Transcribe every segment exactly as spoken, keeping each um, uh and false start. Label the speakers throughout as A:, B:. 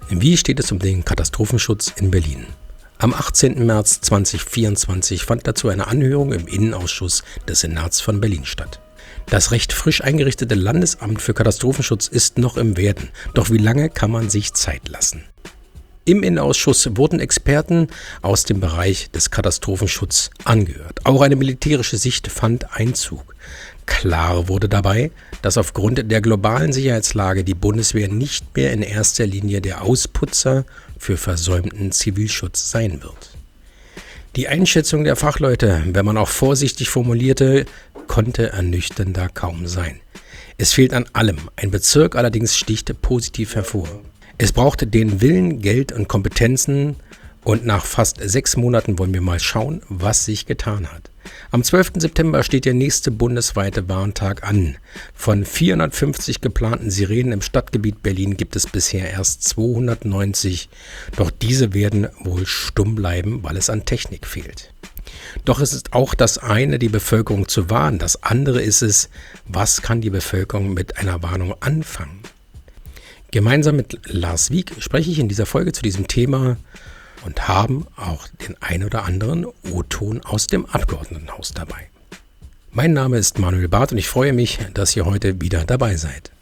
A: Wie steht es um den Katastrophenschutz in Berlin? Am achtzehnten März zweitausendvierundzwanzig fand dazu eine Anhörung im Innenausschuss des Senats von Berlin statt. Das recht frisch eingerichtete Landesamt für Katastrophenschutz ist noch im Werden. Doch wie lange kann man sich Zeit lassen? Im Innenausschuss wurden Experten aus dem Bereich des Katastrophenschutzes angehört. Auch eine militärische Sicht fand Einzug. Klar wurde dabei, dass aufgrund der globalen Sicherheitslage die Bundeswehr nicht mehr in erster Linie der Ausputzer für versäumten Zivilschutz sein wird. Die Einschätzung der Fachleute, wenn man auch vorsichtig formulierte, konnte ernüchternder kaum sein. Es fehlt an allem, ein Bezirk allerdings sticht positiv hervor. Es brauchte den Willen, Geld und Kompetenzen und nach fast sechs Monaten wollen wir mal schauen, was sich getan hat. Am zwölften September steht der nächste bundesweite Warntag an. Von vierhundertfünfzig geplanten Sirenen im Stadtgebiet Berlin gibt es bisher erst zweihundertneunzig, doch diese werden wohl stumm bleiben, weil es an Technik fehlt. Doch es ist auch das eine, die Bevölkerung zu warnen, das andere ist es, was kann die Bevölkerung mit einer Warnung anfangen? Gemeinsam mit Lars Wieck spreche ich in dieser Folge zu diesem Thema und haben auch den ein oder anderen O-Ton aus dem Abgeordnetenhaus dabei. Mein Name ist Manuel Barth und ich freue mich, dass ihr heute wieder dabei seid.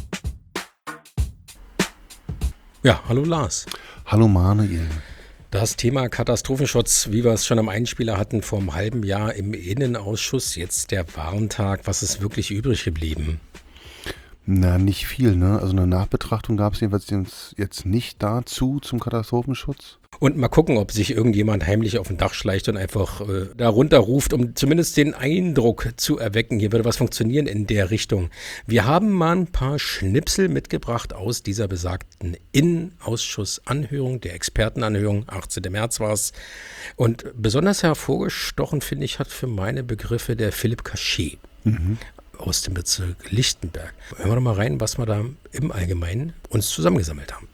A: Ja, hallo Lars.
B: Hallo Manuel.
A: Das Thema Katastrophenschutz, wie wir es schon am Einspieler hatten, vor einem halben Jahr im Innenausschuss, jetzt der Warntag, was ist wirklich übrig geblieben?
B: Na, nicht viel, ne? Also eine Nachbetrachtung gab es jedenfalls jetzt nicht dazu zum Katastrophenschutz.
A: Und mal gucken, ob sich irgendjemand heimlich auf ein Dach schleicht und einfach äh, da runterruft, um zumindest den Eindruck zu erwecken, hier würde was funktionieren in der Richtung. Wir haben mal ein paar Schnipsel mitgebracht aus dieser besagten Innenausschussanhörung, der Expertenanhörung, achtzehnten März war es. Und besonders hervorgestochen, finde ich, hat für meine Begriffe der Philipp Cachet. Mhm. Aus dem Bezirk Lichtenberg. Hören wir doch mal rein, was wir da im Allgemeinen uns zusammengesammelt haben.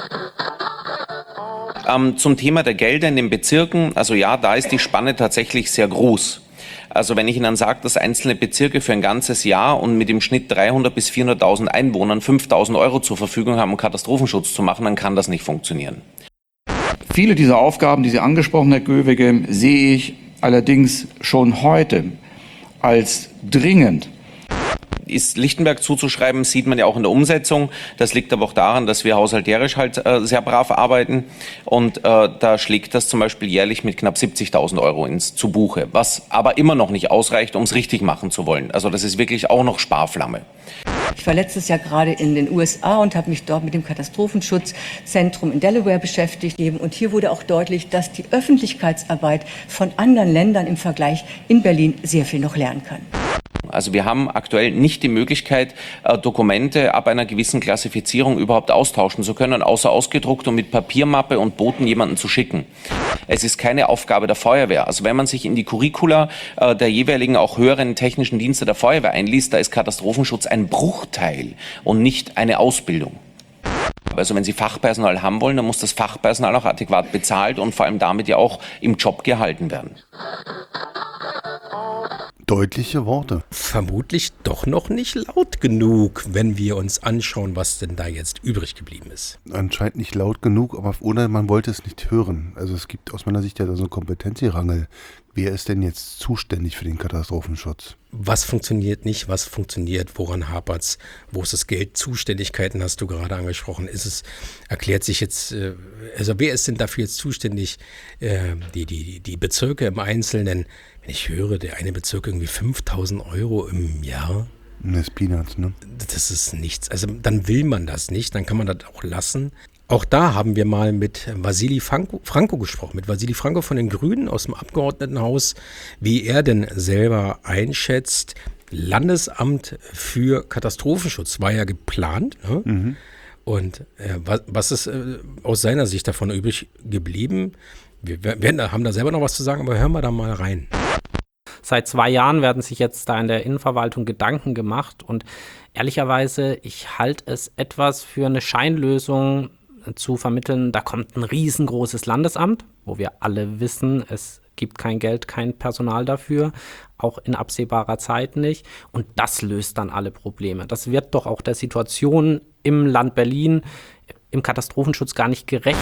C: Ähm, zum Thema der Gelder in den Bezirken, also ja, da ist die Spanne tatsächlich sehr groß. Also wenn ich Ihnen sage, dass einzelne Bezirke für ein ganzes Jahr und mit im Schnitt dreihundert bis vierhunderttausend Einwohnern fünftausend Euro zur Verfügung haben, um Katastrophenschutz zu machen, dann kann das nicht funktionieren.
D: Viele dieser Aufgaben, die Sie angesprochen, Herr Göwege, sehe ich allerdings schon heute als dringend.
C: Ist Lichtenberg zuzuschreiben, sieht man ja auch in der Umsetzung. Das liegt aber auch daran, dass wir haushalterisch halt äh, sehr brav arbeiten. Und äh, da schlägt das zum Beispiel jährlich mit knapp siebzigtausend Euro ins zu Buche. Was aber immer noch nicht ausreicht, um es richtig machen zu wollen. Also das ist wirklich auch noch Sparflamme.
E: Ich war letztes Jahr gerade in den U S A und habe mich dort mit dem Katastrophenschutzzentrum in Delaware beschäftigt. Und hier wurde auch deutlich, dass die Öffentlichkeitsarbeit von anderen Ländern im Vergleich in Berlin sehr viel noch lernen kann.
C: Also wir haben aktuell nicht die Möglichkeit, Dokumente ab einer gewissen Klassifizierung überhaupt austauschen zu können, außer ausgedruckt und mit Papiermappe und Boten jemanden zu schicken. Es ist keine Aufgabe der Feuerwehr. Also wenn man sich in die Curricula der jeweiligen auch höheren technischen Dienste der Feuerwehr einliest, da ist Katastrophenschutz ein Bruchteil und nicht eine Ausbildung. Also wenn Sie Fachpersonal haben wollen, dann muss das Fachpersonal auch adäquat bezahlt und vor allem damit ja auch im Job gehalten werden.
B: Deutliche Worte.
A: Vermutlich doch noch nicht laut genug, wenn wir uns anschauen, was denn da jetzt übrig geblieben ist.
B: Anscheinend nicht laut genug, aber oder man wollte es nicht hören. Also es gibt aus meiner Sicht ja so ein Kompetenzgerangel. Wer ist denn jetzt zuständig für den Katastrophenschutz?
A: Was funktioniert nicht, was funktioniert, woran hapert's, wo ist das Geld? Zuständigkeiten hast du gerade angesprochen. Ist es, erklärt sich jetzt, äh, also wer ist denn dafür jetzt zuständig? Äh, die, die, die Bezirke im Einzelnen, wenn ich höre, der eine Bezirk irgendwie fünftausend Euro im Jahr.
B: Das ist Peanuts, ne?
A: Das ist nichts. Also dann will man das nicht, dann kann man das auch lassen. Auch da haben wir mal mit Vasili Franco, Franco gesprochen, mit Vasili Franco von den Grünen aus dem Abgeordnetenhaus, wie er denn selber einschätzt. Landesamt für Katastrophenschutz war ja geplant. Ne? Mhm. Und äh, was, was ist äh, aus seiner Sicht davon übrig geblieben? Wir werden, haben da selber noch was zu sagen, aber hören wir da mal rein.
F: Seit zwei Jahren werden sich jetzt da in der Innenverwaltung Gedanken gemacht und ehrlicherweise, ich halte es etwas für eine Scheinlösung zu vermitteln, da kommt ein riesengroßes Landesamt, wo wir alle wissen, es gibt kein Geld, kein Personal dafür, auch in absehbarer Zeit nicht. Und das löst dann alle Probleme. Das wird doch auch der Situation im Land Berlin im Katastrophenschutz gar nicht gerecht.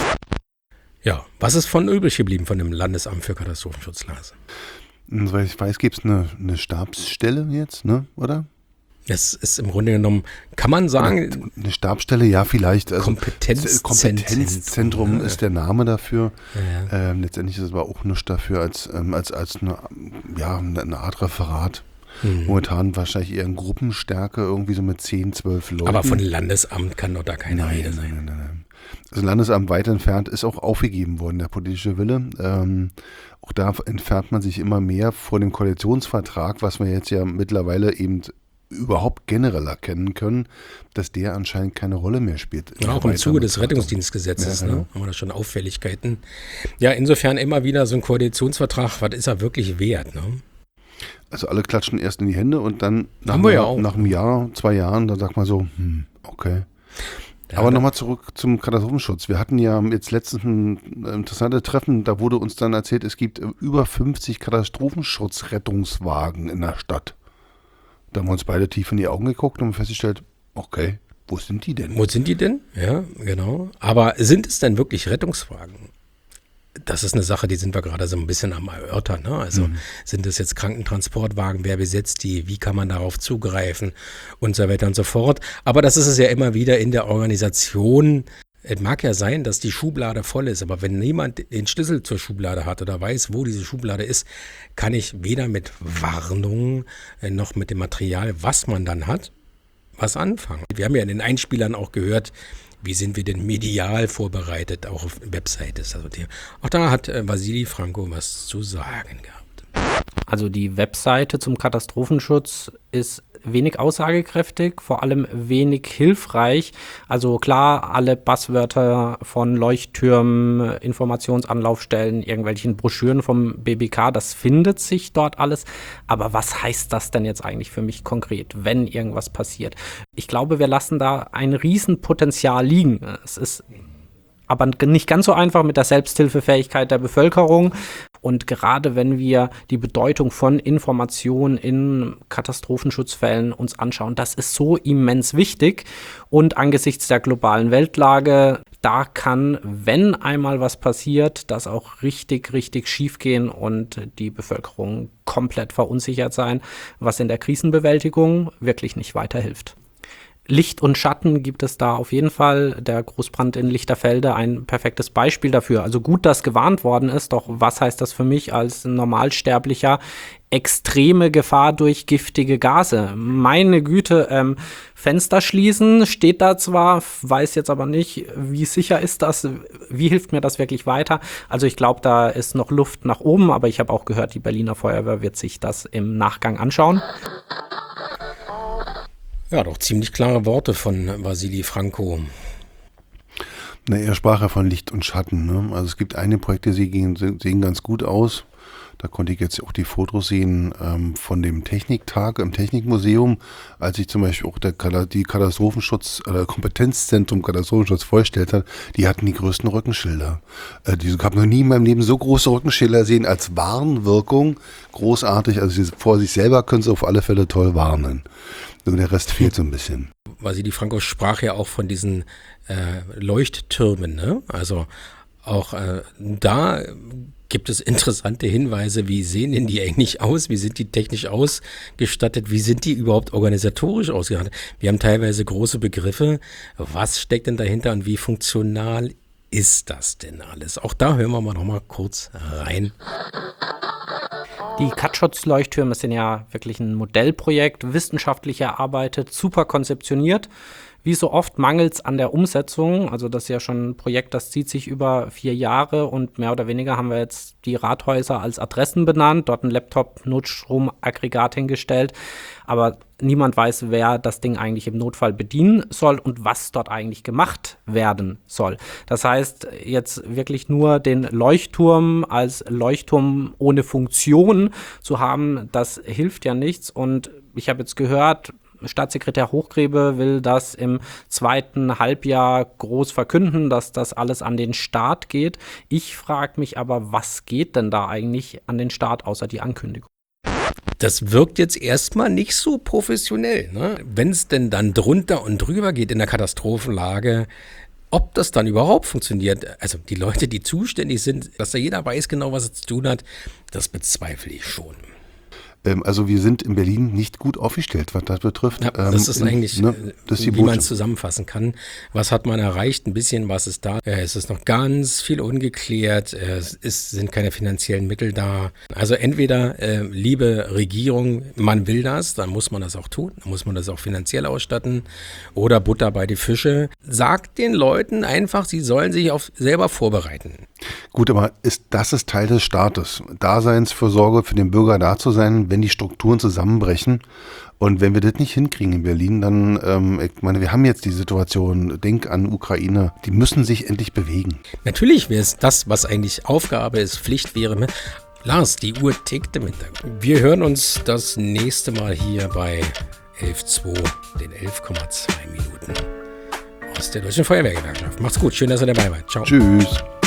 A: Ja, was ist von übrig geblieben von dem Landesamt für Katastrophenschutz, Lars?
B: Soweit ich weiß, gibt es eine, eine Stabsstelle jetzt, ne? Oder?
A: Das ist im Grunde genommen, kann man sagen,
B: eine Stabsstelle, ja, vielleicht. Also
A: Kompetenzzentrum,
B: Kompetenzzentrum
A: ne?
B: ist der Name dafür.
A: Ja, ja.
B: Ähm, letztendlich ist es aber auch nichts dafür als, ähm, als, als eine, ja, eine Art Referat. Mhm. Momentan wahrscheinlich eher in Gruppenstärke, irgendwie so mit zehn, zwölf Leuten.
A: Aber von Landesamt kann doch da keine
B: nein,
A: Rede sein.
B: Nein, nein, nein. Das Landesamt weit entfernt ist auch aufgegeben worden, der politische Wille. Ähm, auch da entfernt man sich immer mehr vor dem Koalitionsvertrag, was wir jetzt ja mittlerweile eben überhaupt generell erkennen können, dass der anscheinend keine Rolle mehr spielt.
A: Ja, auch im Zuge des Rettungsdienstgesetzes, ja, genau. ne, haben wir da schon Auffälligkeiten. Ja, insofern immer wieder so ein Koalitionsvertrag, was ist er wirklich wert? Ne?
B: Also alle klatschen erst in die Hände und dann nach,
A: haben wir ja
B: nach,
A: auch.
B: nach einem Jahr, zwei Jahren, dann sagt man so, hm, okay. Ja, aber nochmal zurück zum Katastrophenschutz. Wir hatten ja jetzt letztens ein interessantes Treffen, da wurde uns dann erzählt, es gibt über fünfzig Katastrophenschutzrettungswagen in der Stadt. Da haben wir uns beide tief in die Augen geguckt und festgestellt, okay, wo sind die denn?
A: Wo sind die denn? Ja, genau. Aber sind es denn wirklich Rettungswagen? Das ist eine Sache, die sind wir gerade so ein bisschen am Erörtern. Ne? Also mhm. sind es jetzt Krankentransportwagen, wer besetzt die, wie kann man darauf zugreifen und so weiter und so fort. Aber das ist es ja immer wieder in der Organisation. Es mag ja sein, dass die Schublade voll ist, aber wenn niemand den Schlüssel zur Schublade hat oder weiß, wo diese Schublade ist, kann ich weder mit Warnungen noch mit dem Material, was man dann hat, was anfangen. Wir haben ja in den Einspielern auch gehört, wie sind wir denn medial vorbereitet, auch auf Webseite. Also die, auch da hat äh, Vasili Franco was zu sagen gehabt.
F: Also die Webseite zum Katastrophenschutz ist wenig aussagekräftig, vor allem wenig hilfreich. Also klar, alle Buzzwörter von Leuchttürmen, Informationsanlaufstellen, irgendwelchen Broschüren vom B B K, das findet sich dort alles. Aber was heißt das denn jetzt eigentlich für mich konkret, wenn irgendwas passiert? Ich glaube, wir lassen da ein Riesenpotenzial liegen. Es ist aber nicht ganz so einfach mit der Selbsthilfefähigkeit der Bevölkerung. Und gerade wenn wir die Bedeutung von Information in Katastrophenschutzfällen uns anschauen, das ist so immens wichtig. Und angesichts der globalen Weltlage, da kann, wenn einmal was passiert, das auch richtig, richtig schief gehen und die Bevölkerung komplett verunsichert sein, was in der Krisenbewältigung wirklich nicht weiterhilft. Licht und Schatten gibt es da auf jeden Fall. Der Großbrand in Lichterfelde ein perfektes Beispiel dafür. Also gut, dass gewarnt worden ist, doch was heißt das für mich als Normalsterblicher? Extreme Gefahr durch giftige Gase. Meine Güte, ähm, Fenster schließen steht da zwar, weiß jetzt aber nicht, wie sicher ist das, wie hilft mir das wirklich weiter? Also ich glaube, da ist noch Luft nach oben, aber ich habe auch gehört, die Berliner Feuerwehr wird sich das im Nachgang anschauen.
A: Ja, doch ziemlich klare Worte von Vasili Franco.
B: Na, er sprach ja von Licht und Schatten. Ne? Also es gibt einige Projekte, die sehen, sehen ganz gut aus. Da konnte ich jetzt auch die Fotos sehen ähm, von dem Techniktag im Technikmuseum, als sich zum Beispiel auch der, die Katastrophenschutz, äh, Kompetenzzentrum Katastrophenschutz vorgestellt hat. Die hatten die größten Rückenschilder. Äh, die, ich habe noch nie in meinem Leben so große Rückenschilder gesehen als Warnwirkung. Großartig. Also sie, vor sich selber können sie auf alle Fälle toll warnen. Nur der Rest fehlt so ein bisschen.
A: Vasili Franco sprach ja auch von diesen äh, Leuchttürmen, ne? Also auch äh, da gibt es interessante Hinweise, wie sehen denn die eigentlich aus, wie sind die technisch ausgestattet, wie sind die überhaupt organisatorisch ausgestattet. Wir haben teilweise große Begriffe, was steckt denn dahinter und wie funktional ist das denn alles? Auch da hören wir mal noch mal kurz rein.
F: Die Katschotz-Leuchttürme sind ja wirklich ein Modellprojekt, wissenschaftlich erarbeitet, super konzeptioniert. Wie so oft mangelt es an der Umsetzung. Also das ist ja schon ein Projekt, das zieht sich über vier Jahre und mehr oder weniger haben wir jetzt die Rathäuser als Adressen benannt, dort ein Laptop-Notstromaggregat hingestellt. Aber niemand weiß, wer das Ding eigentlich im Notfall bedienen soll und was dort eigentlich gemacht werden soll. Das heißt, jetzt wirklich nur den Leuchtturm als Leuchtturm ohne Funktion zu haben, das hilft ja nichts. Und ich habe jetzt gehört, Staatssekretär Hochgrebe will das im zweiten Halbjahr groß verkünden, dass das alles an den Start geht. Ich frage mich aber, was geht denn da eigentlich an den Start, außer die Ankündigung?
A: Das wirkt jetzt erstmal nicht so professionell, ne? Wenn es denn dann drunter und drüber geht in der Katastrophenlage, Ob das dann überhaupt funktioniert, also die Leute, die zuständig sind, dass da jeder weiß genau, was er zu tun hat, das bezweifle ich schon.
B: Also wir sind in Berlin nicht gut aufgestellt, was das betrifft.
A: Ja, das ist eigentlich,
B: ne, das ist die
A: wie man
B: Botschaft.
A: es zusammenfassen kann. Was hat man erreicht? Ein bisschen was ist da. Es ist noch ganz viel ungeklärt. Es ist, sind keine finanziellen Mittel da. Also entweder, äh, liebe Regierung, man will das, dann muss man das auch tun. Dann muss man das auch finanziell ausstatten. Oder Butter bei die Fische. Sagt den Leuten einfach, sie sollen sich auf selber vorbereiten.
B: Gut, aber ist, das ist Teil des Staates. Daseinsvorsorge für den Bürger da zu sein, wenn die Strukturen zusammenbrechen. Und wenn wir das nicht hinkriegen in Berlin, dann, ähm, ich meine, wir haben jetzt die Situation, denk an Ukraine, die müssen sich endlich bewegen.
A: Natürlich wäre es das, was eigentlich Aufgabe ist, Pflicht wäre. Lars, die Uhr tickt im Hintergrund. Wir hören uns das nächste Mal hier bei elf Komma zwei, den elf Komma zwei Minuten aus der Deutschen Feuerwehrgewerkschaft. Macht's gut, schön, dass ihr dabei wart. Ciao.
B: Tschüss.